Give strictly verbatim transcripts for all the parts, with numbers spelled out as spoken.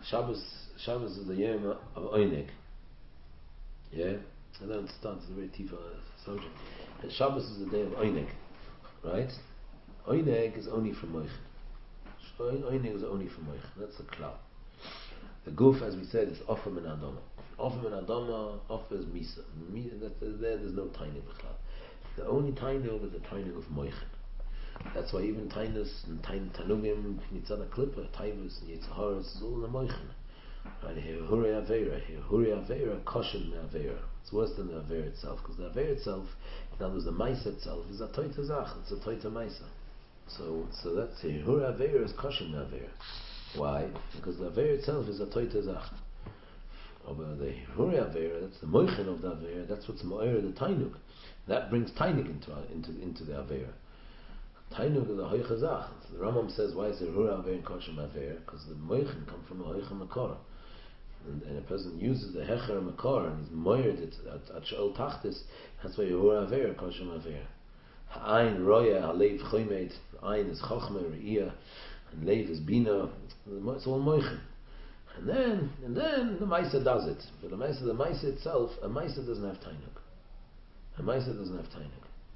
Shabbos, Shabbos is the Yom of Oinig. Yeah? I don't understand, it's a very deep uh, subject. And Shabbos is the day of Oinig. Right? Oinig is only from Moichin. Oinig is only from Moichin. That's the klal. The goof, as we said, is Offer min Adama. Offer min Adama, Offer is Misa. There, there's no Tainig b'chlal. The only Tainig is the Tainig of Moichin. That's why even Tainus and Tain Tanugim, Mitzad HaKlippa, Taivus, and Yitzharas, is all in the Moichin. Right here, Hurei Aveira, here, Hurei Aveira, Koshin Aveira. It's worse than the Aveira itself, because the Aveira itself, in other words, the Maisa itself, is a Toita Zach, it's a Toita Maisa. So, so that's here, Hurei Aveira is Koshin Aveira. Why? Because the Aveira itself is a Toita Zach. Over the Hurei Aveira, that's the Moichin of the Aveira, that's what's Mo'era, the Tainug. That brings Tainug into, into, into the Aveira. Tainug is a hoichazach. So the Rambam says, why is it hura aver and kosher aver? Because the moichin come from a hoicha makor, and, and a person uses the hecher makor and he's moired it at, at sheol tachtis. That's why hura aver kosher aver. Ha'ain roya halev choymed. Ain is chochma re'iyah, and lev is bina. It's all moichin. And then, and then the Maisa does it. But the Maisa, the Maisa itself, a Maisa doesn't have tainug. A Maisa doesn't have tainug.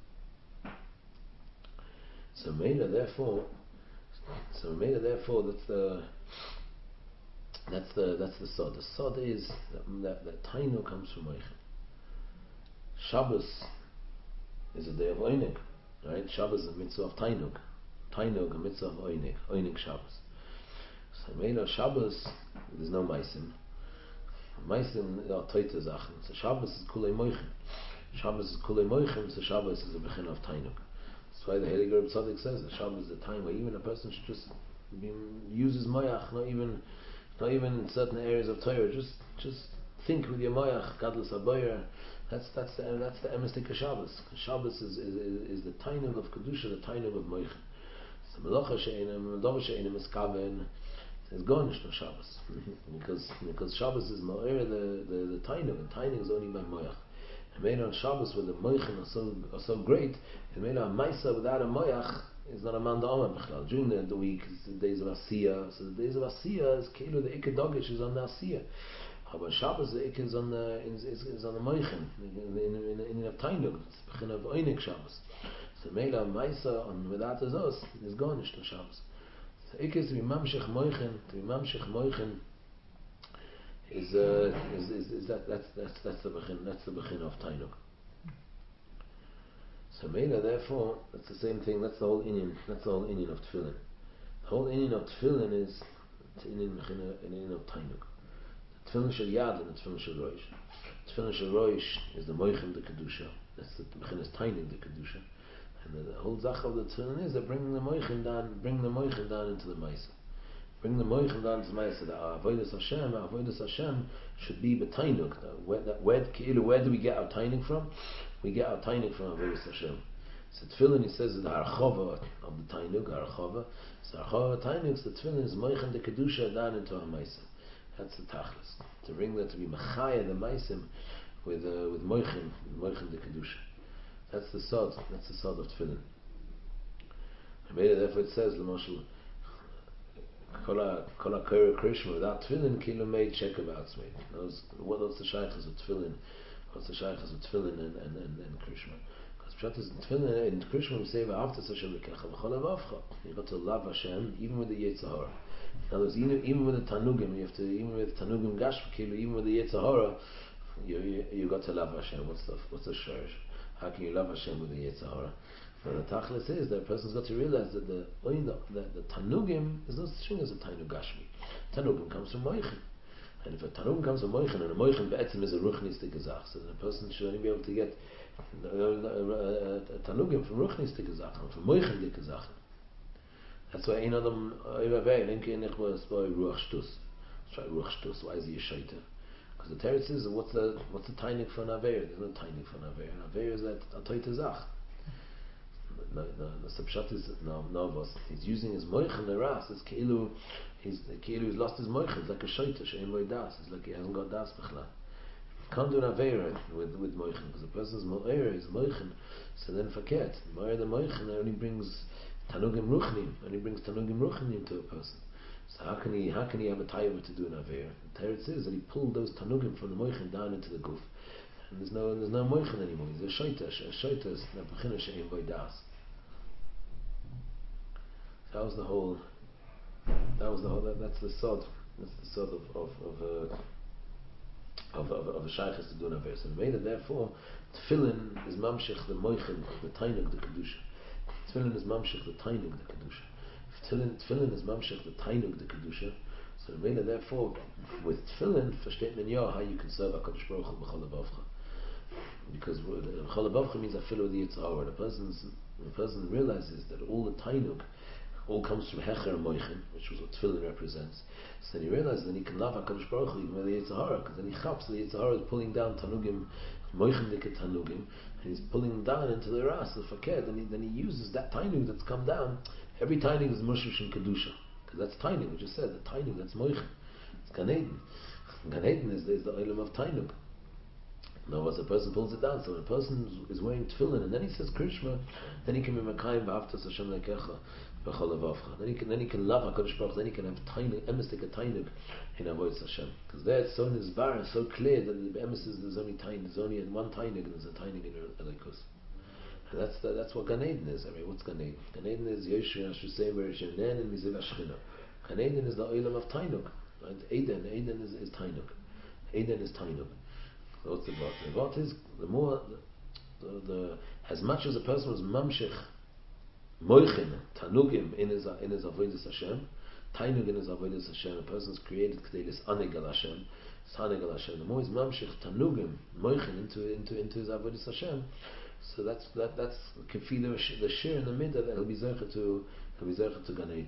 So Mela, therefore, so Mela, therefore, that's the that's the that's the sod. The sod is that that, that Tainu comes from Moichin. Shabbos is a day of Oinig, right? Shabbos is a mitzvah of Tainug. Tainug a mitzvah of Oinig. Oinig Shabbos. So Mela, Shabbos there's no Maisim. Maisim are Toita Zachen. So Shabbos is Kulei Moichin. Shabbos is Kulei Moichin. So Shabbos is a bechin of Tainug. That's why the Heiliger Reb Tzaddik says that Shabbos is the time where even a person should just be, use his moyach, not even, not even in certain areas of Torah. Just, just think with your moyach, gadlus habayra. That's that's the that's the emistik of Shabbos. Shabbos is is, is, is the tainug of kedusha, the tainug of moichin. So melacha she'enim, melacha she'enim is kaven. It's garnished on Shabbos because because Shabbos is ma'ir the the the tainug, and tainug is only by moyach. And made on Shabbos where the moichin are so are so great, and made on Maisa without a moyach is not a man da'amah b'chlal. During the, the week, it's the days of Asiyah. So the days of Asiyah is keilu the Ikka Dogish is on the Asiyah. But Shabbos the Ikka is on the is, is, is on the moichin in in in, in a tainug. It's bechin of Oinik Shabbos. So made on Maisa on without the zos is garnished on Shabbos. So Ikka is to be mamshech moichin, to be mamshech moichin. Is, uh, is, is is that that's that's that's the bechin that's the bechin of tainug. So Mela, therefore, that's the same thing. That's the whole inyan. That's the whole inyan of tefillin. The whole inyan of tefillin is the inyan bechin an inyan of tainug. The tefillin shel yad and the tefillin shel roish. Tefillin shel roish is the moichin the kedusha. That's the bechin is tainug the kedusha. And the, the whole zach of the tefillin is that bringing the moichin down, bring the moichin down into the ma'isa. Bring the moichin down to the ma'isa. The avodas Hashem, avodas Hashem should be b'tainug. Where, where, where do we get our tainug from? We get our tainug from avodas Hashem. So tefillin, he says, is the archava of the tainug, archava. So archava tainug, so tefillin is moichin the kedusha down into our ma'isa. That's the tachlis. To bring that to be machaya the ma'asim with uh, with moichin, moichin the kedusha. That's the sod. That's the sod of tefillin. Therefore, it says, l'moshel. Kola kola kara krishma without tefillin kilo made check about me. What else the shaykhs of tefillin? What's the shaykhs of tefillin and and and, and krishma? Because pshat is tefillin and krishma we say after Hashem lekecha v'chol avavcha. You got to love Hashem even with the Yetzirah. In other words, even, even with the tanugim, you have to even with tanugim gash kilo, even with the Yetzirah, you, you you got to love Hashem. What's the what's the shaykhs? How can you love Hashem with the Yetzirah? But the tachlis is that a person's got to realize that the the, the, the tanugim is no such thing as a tanug gashmi. Tanugim comes from moichin, and if a tanugim comes from moichin, and a moichin be'etzim is a ruchnistik gezach, so then a person should only be able to get a, a, a, a tanugim from ruchnistik gezach, from moichin dik gezach. That's why ein adam oivavei linke nechvos by ruach shtus. Try ruach shtus. Why is he a shaita? Because the teretz is what's the what's the tainik for an aver? There's no tainik for an aver. An aver is that a toita zach. No, no, the subshat is no, no. He's using his moichin neras. It's keilu. He's keilu. He's lost his moichin. It's like a shaita she'en loy das. It's like he hasn't got das b'chlal. Can't do an avera with with moichin because the person's moira is moichin. So then forget moira the moichin only brings tanugim ruchnim. Only brings tanugim ruchnim to a person. So how can he how can he have a taiva to do an aver? The Teretz is that he pulled those tanugim from the moichin down into the guf, and there's no there's no moichin anymore. He's a shaita. A shaita is nebachina she'im boidas. That was the whole. That was the whole. That, that's the sod. That's the sod of of of uh, of, of, of a shaykhis to do an aver. So the way that therefore tefillin is mamshich the moichin, the tainug, the kedusha. Tefillin is mamshich the tainug, the kedusha. Tefillin, tefillin is mamshich the tainug, the kedusha. So the way that therefore with tefillin versteht man ja how you can serve HaKadosh Baruch Hu b'chol lebavcha. Because b'chol lebavcha means afilu the yitzhar, where the person's the person realizes that all the tainug all comes from Hecher Moichin, which was what Tefillin represents. So then he realizes that he can love HaKadosh Baruch Hu even with the Yitzhahara, because then he chaps, the Yitzhahara is pulling down Tanugim, Moichin Dike Tanugim, and he's pulling them down into the Ras, the Fakir, then he, then he uses that Tainug that's come down. Every Tainug is Moshish and Kedusha, because that's Tainug, we just said, the Tainug, that's Moichin. It's Gan Eden. Gan Eden is, is the Olam of Tainug. Now, as a person pulls it down, so when a person is wearing tefillin and then he says Krishma, then he can be Makayim B'Haftas Hashem Lekecha B'Chol Levavcha. Then he can then he can love HaKadosh Baruch Hu. Then he can have tainug, emes like a tainug in Avodas Hashem. Because there it's so nizbar, so clear that the emes is there's only tainug, there's only one tainug and there's a tainug in Elikus. And that's the, that's what Gan Eden is. I mean, what's Gan Eden? Gan Eden is Yeshua Shusayim Beresheinen and Miziv Ashchina. Gan Eden is the olam of tainug. Right? Eden, Eden is, is tainug. Eden is tainug. What's the vot? The vot is the more the, the, the as much as a person was mamshich moichin tanugim in his in his avodas Hashem, tainug in his avodas Hashem. A person's created k'deilis anegal Hashem, sanegal Hashem. The more he's mamshich tanugim moichin into into into his avodas Hashem, so that's that that's kefila the shir in the middle that he'll be zecher to he'll be zecher to Gan Eden.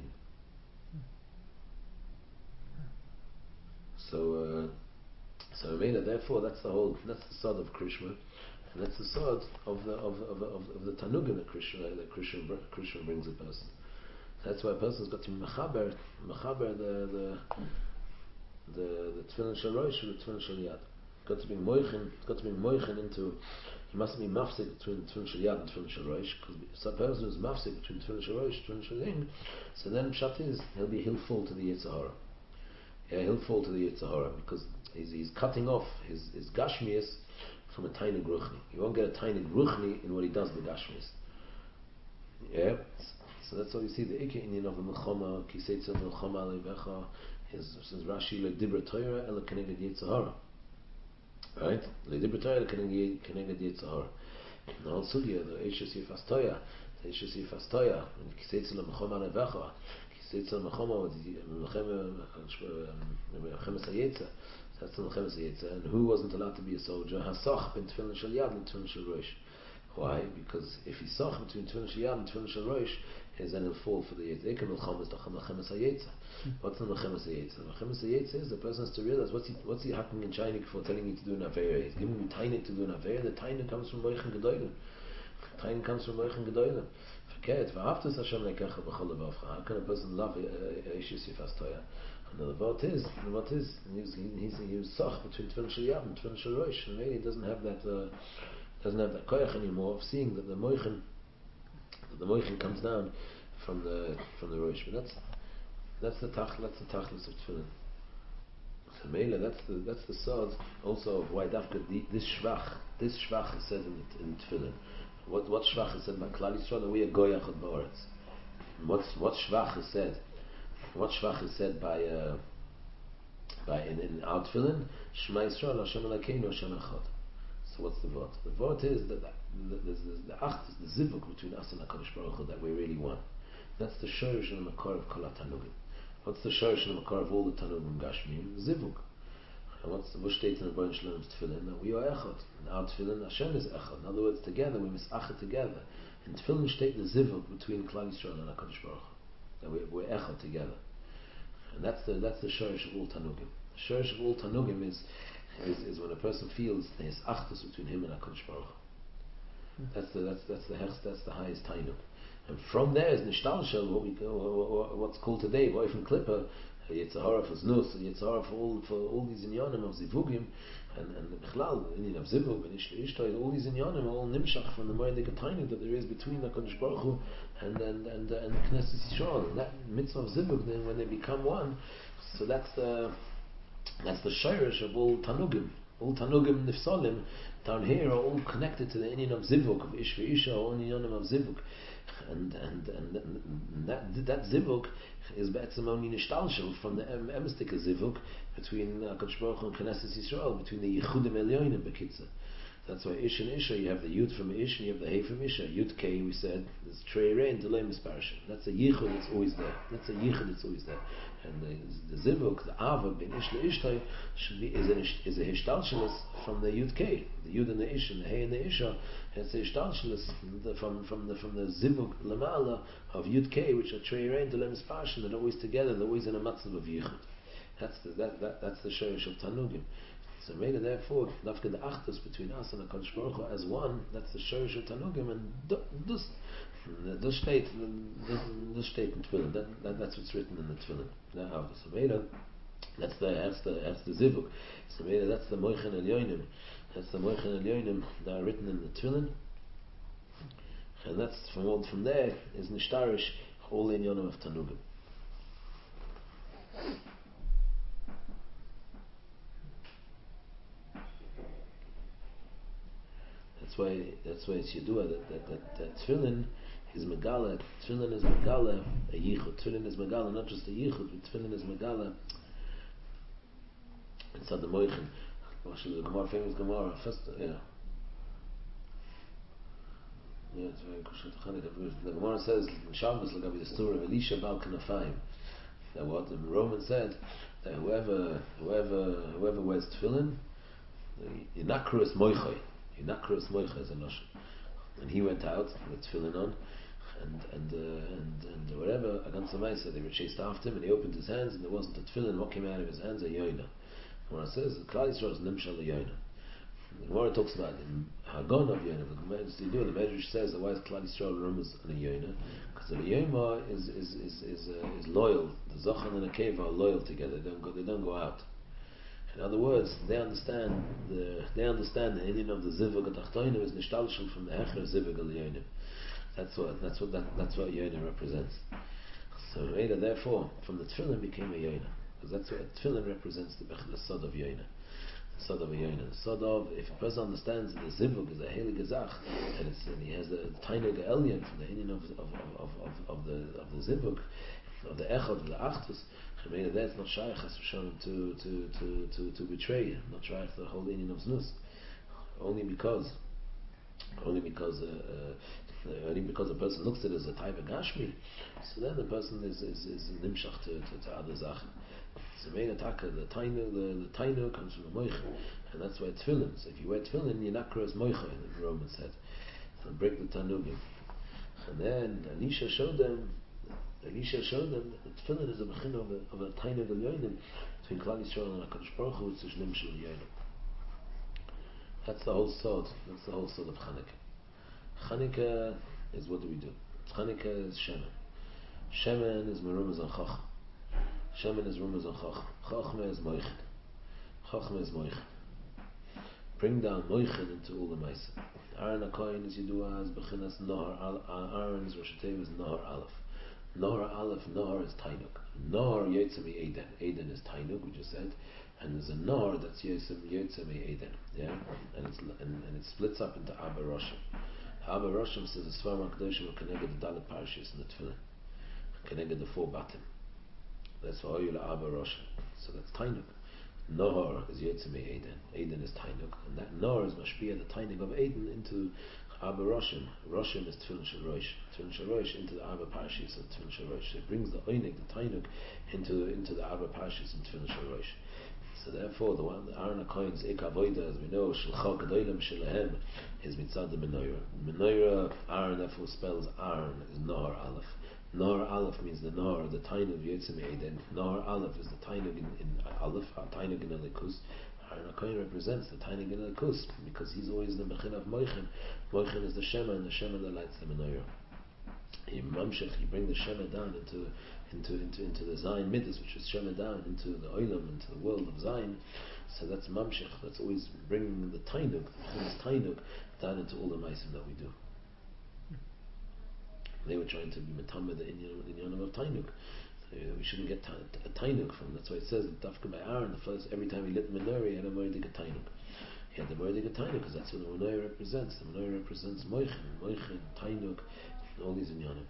So. Uh, So Mela, therefore, that's the whole. That's the sod of Krishna, and that's the sod of the of of of, of the tanugim that Krishna that Krishna Krishna brings a person. That's why a person's got to be mechaber mechaber the the the the tefillin shel rosh with the tefillin shel yad. Got to be moichin. Got to be moichin into. He must be mafsik between tefillin shel yad and tefillin shel rosh. Because if a person is mafsik between tefillin shel rosh and tefillin shel yad, so then pshat is he'll be he'll fall to the Yitzhahara. Yeah, he'll fall to the Yitzhahara because he's, he's cutting off his, his Gashmias from a tiny Ruchni. You won't get a tiny Ruchni in what he does with Gashmias. Yeah, so that's why you see the Ike Indian of the Melchama, Kiseitza Melchama Levecha, his says Rashi Le Dibra Torah Ela Keneged Yitzhahara. Right? Le Dibra Torah Ela Keneged Yitzhahara. Now Sugya, the Eishes Yifastoya, the Eishes Yifastoya, Kiseitza Melchama Levecha. It's a Mechama, Mechemes HaYetza. That's the Mechemes HaYetza. And who wasn't allowed to be a soldier? Hasach ben Tefillin Shel Yad and Tefillin Shel Rosh. Why? Because if he sach between Tefillin Shel Yad and Tefillin Shel Rosh, then he'll fall for the Yetza. Eke Melchama is the Mechemes HaYetza. What's the Mechemes HaYetza? Mechemes HaYetza is the person has to realize what's he what's he hacking in China for telling you to do an Aveira. He's giving you Tainik to do an Aveira. The Tainik comes from Moichin Gedoylim. Tainik comes from Moichin Gedoylim. How can a person love Eishis Yifastoya? And the vot is, the vot is, he's he's he was soch between Tefillin Shel Yad and Tefillin Shel Rosh, and maybe he doesn't have that uh, doesn't have that koyach anymore of seeing that the moichin that the moichin comes down from the from the Rosh. But that's that's the tach that's the tachlis of Tefillin. So Mela, that's the that's the sod also of why dafka this shvach this shvach is said in in Tefillin. What what shvach is said by Klal Yisrael that we are goyach od ba'aretz. What what shvach is said? What shvach is said by uh, by in, in our tefillin? Shema Yisrael Hashem Elokeinu Hashem Echad. So what's the vot? The vot is that the the the acht is the zivuk between us and HaKadosh Baruch Hu that we really want. That's the shorish and the makar of kol tanugim. What's the shorish and the makar of all the tanugim gashmim? Zivuk. And what's the Vushtet in the Baruch Shalom's tefillin? That we are echad. In our tefillin, Hashem is echad. In other words, together we must achad together. In tefillin state the zivuk between Klal Yisrael and HaKadosh Baruch Hu. That we, we're echad together. And that's the that's the shorish of all tanugim. The shorish of all tanugim is, is is when a person feels there's achdus between him and HaKadosh Baruch Hu. That's the that's that's the hechst, that's the highest tainug. And from there is nishtal shel, what we what's called today, Boifin Klippa, a Yitzhara for Znus, a Yitzhara for all, for all these inyanim of Zivugim, and, and the Bichlal, the Inyan of Zivug, and Ish Ishtai, all these inyanim are all nimshach from the Moedik Tainik that there is between the Kodesh Baruch Hu and, and, and, and Knesset Yisrael. And that mitzvah of Zivug, then when they become one, so that's the, that's the Shirish of all Tanugim. All Tanugim Nifsalim down here are all connected to the Inyan of Zivug, of Ish Isha, all inyanim of Zivug. And, and, and, and that, that Zivug is be'etzem only nishtalshel from the emistik Zivug between HaKadosh Baruch Hu and Knesset Yisrael, between the Yichudim Elyonim Bekitza. That's why Ish and Isha, you have the Yud from Ish and you have the Hey from Isha. Yud K, we said, is Trei Rein, Delay Misparashim. That's a Yichud that's always there. That's a Yichud that's always there. And the, the Zivuk, the Ava, Ben Ish Le Ishtai, should be, is, an, is a Hishtalshelis from the Yud K. The Yud and the Ish and the Hey and the Isha, it's a Hishtalshelis from, from the, from the Zivuk Lamala of Yud K, which are Trei Rein, Delay Misparashim. They're always together, they're always in a matzav of Yichud. That's the, that, that, that's the Shorish of Tanugim. So made it therefore, Nafka the Achtus between us and the HaKadosh Baruch Hu as one, that's the Shorish of Tanugim, and this this state this state in Tefillin, that, that, that's what's written in the Tefillin. Now, so made it, that's the that's the that's the Zivuk. So made it, that's the Moichin Elyonim, that's the Moichin Elyonim that are written in the Tefillin, and that's from from there is Nishtarish all in Yonim of Tanugim. That's why that's why it's Yedua that that that, that Tefillin is Megala. Tefillin is Megala a Yichud. Tefillin is Megala not just a Yichud, but Tefillin is Megala inside the Moichin. The Gemara, famous Gemara, first yeah. Yeah, it's very good. The Gemara says in Shabbos Lagabi the story of Elisha Bal Kanafayim. That what the Roman said that whoever whoever whoever wears Tefillin, Yinakru is Moichai. Yinakros Moicha is a notion, and he went out with tefillin on, and and uh, and and whatever against the Maisa, they were chased after him, and he opened his hands, and there wasn't a tefillin. What came out of his hands? A yoina. When it says Klal Yisrael is nimshal yoina, the Gemara talks about Hagon of yoina. The Medrash, the Medrash says that why is Klal Yisrael rumors on a yoina? Because the yoima is is is is, uh, is loyal. The Zachan and the Keva are loyal together. They don't go. They don't go out. In other words, they understand the they understand the Indian of the Zivug Atachtoinim is nishtalshel from the Hecher Zivug Elyonim. That's what that's what that, that's what Yona represents. So Yona, therefore, from the Tefillin became a Yona, because that's what Tefillin represents, the the Sod of Yona, the Sod of a Yona. The Sod of, if a person understands that the Zivug is a Heilig Gezach, and it's and he has the Tainig Elyon from the Indian of of, of, of, of the of the Zivug, of the Echad, of the Achtus. That's not shaykh to to to to to betray him, not shaykh the whole Indian of Znus, only because only because uh, uh, only because the person looks at it as a type of Gashmi, so then the person is is is nimshach to, to, to other zachen. So main attack the tainu the, the tainu comes from the moich, and that's why tefillin. So if you wear tefillin, you're not cross moich, the Roman said. So break the tanugim, and then Elisha showed them. Elisha showed them that the tefillin is a bechin of a, of a tiny of yonim between Klal Yisrael and HaKadosh Baruch Hu, which is nimshul yonim. That's the whole sod. That's the whole sod of Chanukah. Chanukah is, what do we do? Chanukah is shemen. Shemen is merumaz on chacham. Shemen is rumaz on chacham. Chachma is moichin. Chachma is moichin. Bring down moichin into all the ma'aser. Aaron HaKohen is Yidua as bechinas Nohar. Aaron's Rosh Hashanah is Nohar Aleph. Nohar Aleph, Nohar is Tainuk. Nohar Yotzemi Eden. Eden is Tainuk, we just said. And there's a Nohar that's Yotzemi Eden. Yeah? And it's and, and it splits up into Abba Roshim. Abba Roshim says the Svar HaKadoshim are connected the Dalet Parashis in the Tefillin. Connected the four batim. That's why Oyula Abba Roshim. So that's Tainuk. Nohar is Yotzemi Eden. Eden is Tainuk. And that Nohar is Mashpia, the Tainuk of Eden, into Abba Roshim. Roshim is Tefillin Shel Rosh. Tefillin Shel Rosh into the Abba Parashis of Tefillin Shel Rosh. So it brings the Oinik, the Tainuk, into into the Abba Parashis and Tefillin Shel Rosh. So therefore, the one, the Aaron HaKohen's Ik Avoida, as we know, Shulcha Gedolim Shelahem, is Mitzad the Menorah. Menorah, Aaron, therefore spells Aaron, is Nohar Aleph. Nohar Aleph means the Nohar, the Tainuk Yotzemi Eden. Nohar Aleph is the Tainuk in, in Aleph, Tainuk in Elikus. Aaron HaKohen represents the Tainuk in Elikus, because he's always the Mechin of Moichin. Moichin is the Shema, and the Shema that lights the Menorah. You mamshech, you bring the Shema down into into into into the Zion Midas, which is Shema down into the Olam, into the world of Zion. So that's mamshech. That's always bringing the tainuk, the tainuk, down into all the meisim that we do. They were trying to be metama the inyanim of tainuk. So, you know, we shouldn't get a tainuk from. That's why it says that Dafka by Aaron, the first every time he lit the menorah, he had a moedik tainuk. He had the moedik tainuk because that's what the menorah represents. The menorah represents moichin, moichin, tainuk, all these inyanim.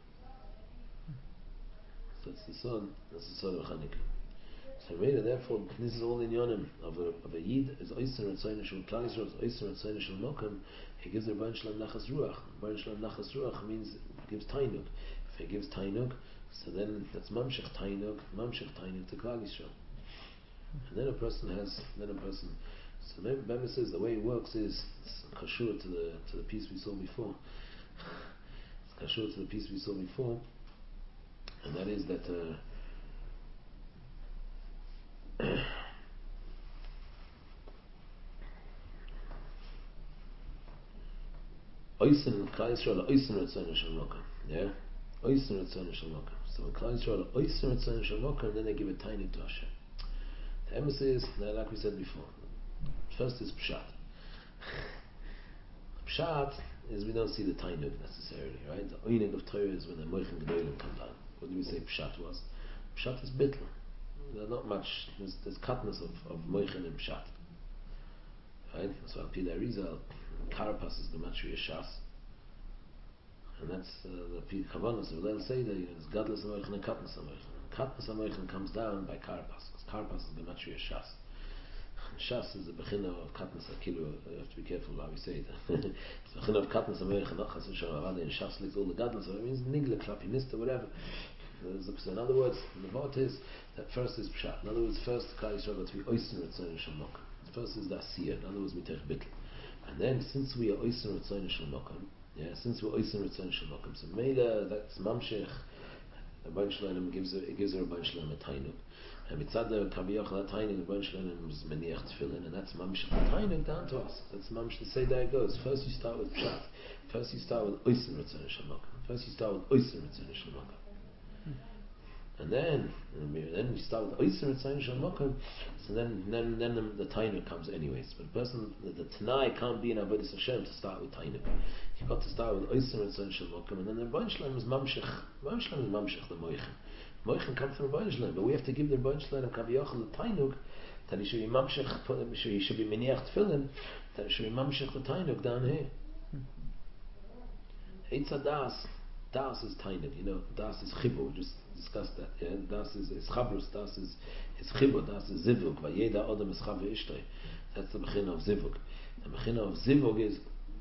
So that's the son. That's the son of Chanukah. So really, therefore, this is all inyanim of a of a yid is oyster and shul klal Yisrael is oyster and shul mokum. He gives the Rebbeinu Shalom nachas ruach. Rebbeinu Shalom nachas ruach means gives tainuk. If he gives tainuk, so then that's mamshech tainuk, mamshech tainuk to klal Yisrael. And then a person has, then a person. So Rebbe says the way it works is kashur to the to the piece we saw before. It's kashur to the piece we saw before, and that is that. Uh, Oisen Klal Yisrael Oisen Ratzon Shel Mokum, yeah, Oisen Ratzon Shel Mokum. So when Klal Yisrael Oisen Ratzon Shel Mokum, then they give a tiny to Hashem. The emphasis, like we said before, first is pshat. Pshat is we don't see the tainuk necessarily, right? The oinig of Torah is when the moichin gedolim come down. What do we say pshat was? Pshat is bitl. There's not much. There's, there's katnas of of moichin and pshat, right? So Al Pi the Arizal, Karapas is the matri shas, and that's uh, the Pi Kavanas. They'll say that it's godless moichin and katnas moichin. Katnas moichin comes down by Karapas. Karapas is the matri shas. Shas is the bechina of katnas akilu. You have to be careful how we say it. It's the bechina of katnas moichin, not chas v'shalom. In shas lives all the godless. It means nigle, klapinista, whatever. So in other words, the vort is that first is pshat. In other words, first Klal Yisrael got to be oyster Ratzon Shel Mokum. First is the asiyah. In other words, mitech bitl. And then since we are oyster Ratzon Shel Mokum, yeah, since we're oyster Ratzon Shel Mokum, so Meila, that's mamshech. Rebbeinu Shalom gives a gives a Rebbeinu Shalom a tainuk. And mitzad the kaviyach that tainuk, Rebbeinu Shalom is meniach tefillin, and that's mamshech the tainuk down to us. That's mamshech. The say there it goes. First you start with pshat. First you start with oyster Ratzon Shel Mokum. First you start with oyster Ratzon Shel Mokum. And then, and then we start with Oyster Ratzon Shel Mokum. So then, then, then the, the tainuk comes anyways. But the person, the, the Tanai can't be in Avodas Hashem to start with tainuk. You've got to start with Oyster Ratzon Shel Mokum, and then the Rebbeinu Shalom is mamshech. Rebbeinu Shalom is mamshech the moichin. Moichin comes from Rebbeinu Shalom, but we have to give the Rebbeinu Shalom kaviyachol the tainuk that he should be mamshech. He should be meniach tefillin. That he should be mamshech the tainuk down here. Eitz hadas. Das is tainuk, you know. Das is chibur. Just discuss that. Yeah, das is is chabrus. Das is is chibur. Das is zivug. Vayeda odom is chaver ishtay. That's the bechina of zivug. The bechina of zivug is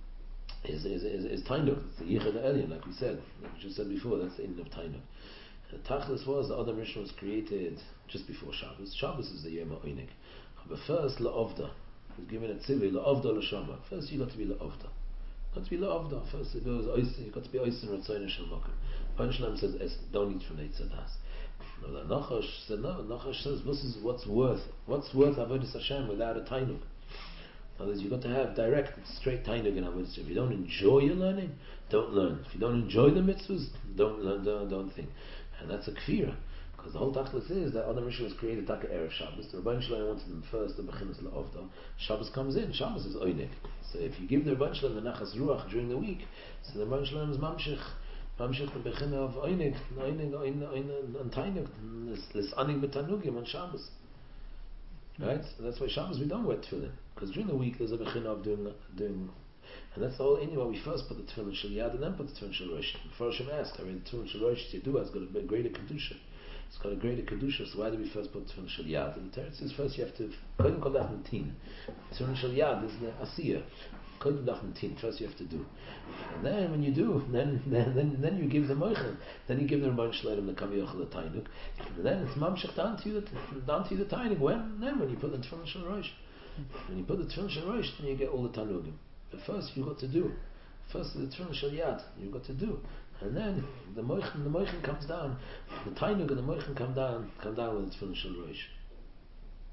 is is is, is tainuk. It's the yichud elyon, like we said, like we just said before. That's the end of tainuk. The tachlis was the Adam Rishon was created just before Shabbos. Shabbos is the yom ha'oinig. But first la'ovda. He's given a tzivui la'ovda l'shama. First you got to be la'ovda. Got to be la'avda. First it goes, you got to be oyster Ratzon Shel Mokum. Rebbeinu says, don't eat from Eitz Hadas. No, the Nachash said, no, Nachash says, this is what's worth, what's worth Avodas Hashem without a tainuk. In other words, you got to have direct, straight tainuk in Avodas Hashem. If you don't enjoy your learning, don't learn. If you don't enjoy the mitzvahs, don't learn, don't, don't think. And that's a kfira. Because the whole tachlis is that Adam Rishon was created Taka Erev Shabbos. The Rebbeinu Shalom wanted them first, the Bechinas La'ovda. Shabbos comes in, Shabbos is Oinik. So if you give the Rebbeinu Shalom the Nachas Ruach during the week, so the Rebbeinu Shalom is Mamshech, Mamshech the Bechina of Oinik, Oinik, Oinik, and Tainik, this Anik Betanugim on Shabbos. Right? So that's why Shabbos we don't wear tefillin. Because during the week there's a Bechina of doing, doing and that's the whole anyway. We first put the tefillin Shel Yad and then put the tefillin Shel Rosh. Before Hashem asked, I mean, the tefillin Shel Rosh Yedua has got a greater kedusha. It's got a greater kedusha. So why do we first put tefillin Shel Yad? And the Torah says first you have to kodim kol lachem tin. Tefillin Shel Yad is the asiyah. Kodim lachem tin. First you have to do, and then when you do, then then then, then you give the moichin. Then you give the Rebbeinu Shalom the kaviyachol the tainuk. And then it's mamshech down to you the down to you the tainuk. When then when you put the tefillin Shel Rosh, when you put the tefillin Shel Rosh, then you get all the tanugim. But first you got to do. First the tefillin Shel Yad you got to do. And then the moichin, the moichin comes down. The tainuk and the moichin come down, come down with the tefillin Shel Rosh.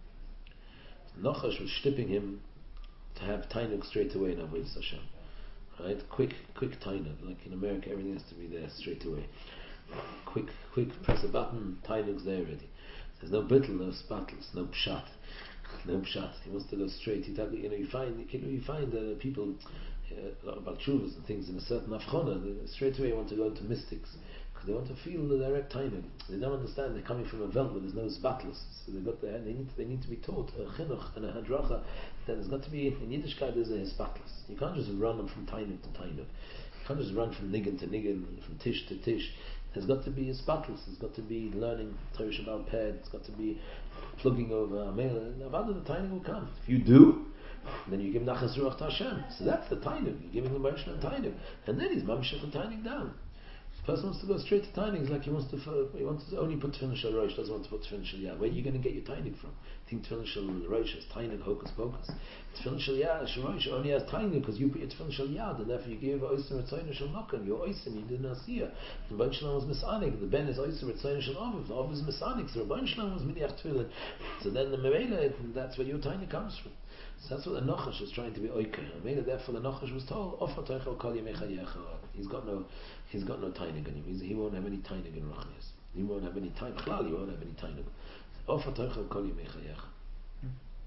Nachash was stipping him to have tainuk straight away in Avodas Hashem. right? Quick, quick tainug. Like in America, everything has to be there straight away. Quick, quick, press a button, tainug's there already. There's no bittel, no spattles, no pshat, no pshat. He wants to go straight. You, you know, you find, you, know, you find uh, people, uh, a lot about shuvas and things in a certain afchona. Straight away, want to go into mystics. They want to feel the direct timing. They don't understand. They're coming from a veld where there's no spattles. So they got the, they need they need to be taught a chinuch and a hadracha that there's got to be in Yiddishkeit there's a spattles. You can't just run them from tainuk to tainuk. You can't just run from niggin to niggin, from tish to tish. There's got to be a spattles. There's got to be learning Torah Shabbat ped. It's got to be plugging over a mail. Avada the tainuk will come. If you do, then you give nachas ruach to Hashem. So that's the tainuk. You're giving the Moshe and tainuk, and then he's mamshech the tainuk down. The person wants to go straight to tainig. It's like he wants to he wants to only put tefillin shel rosh, doesn't want to put tefillin shel yah. Where are you going to get your tainig from? You think tefillin shel rosh is tainig hocus pocus? Tefillin shel yah shel rosh only has tainig because you put your tefillin shel yah, and therefore you give oisim retzayin shel nokan. You're oisim, you didn't see it. The Rebbeinu Shalom was misanig. The ben is oisim retzayin shel aviv. The aviv is misanig. So the Rebbeinu Shalom was miniach tefillin. So then the mevela, that's where your tainig comes from. So that's what the Nochash is trying to be oiker. Maybe therefore the Nochash was told, "Ofa toichel kol yemecha yecha." He's got no, he's got no tainig in him. He's, he won't have any tainig in Rachnias. He won't have any tainig. Chlal, he won't have any tainig. Ofa toichel kol yemecha yecha.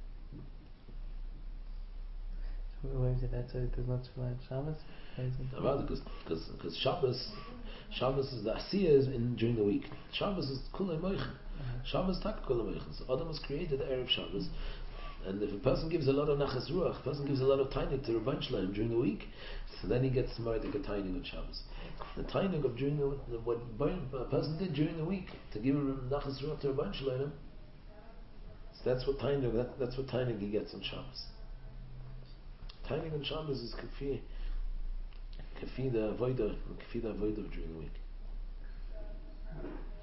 So why is it that so it does not fly on Shabbos? Rather, because because because Shabbos, Shabbos is the Asiyah is in during the week. Shabbos is kulei moichin. Shabbos tak kulei moichin. So Adam was created the erev Shabbos. And if a person gives a lot of nachas ruach, a person gives a lot of tainig to Rabban Shalom during the week, so then he gets more like a tainig on Shabbos. The tainig of during the what a person did during the week to give a nachas ruach to Rabban Shalom, so that's what tainig that, that's what tainig he gets on Shabbos. Tainig on Shabbos is kafi, kafi the avodah, kafi the avodah during the week.